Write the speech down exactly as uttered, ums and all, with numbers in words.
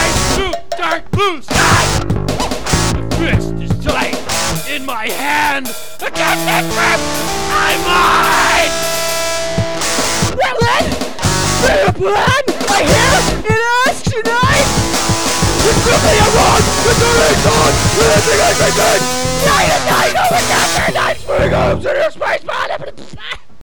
eyes to dark blue sky. The fist is tight in my hand. The captain grip, I'm mine. Well then, the plan I hear in us tonight. It's simply a wrong. The dirty song. Everything I can do. Night and night over captain, I'm swinging up to your space man.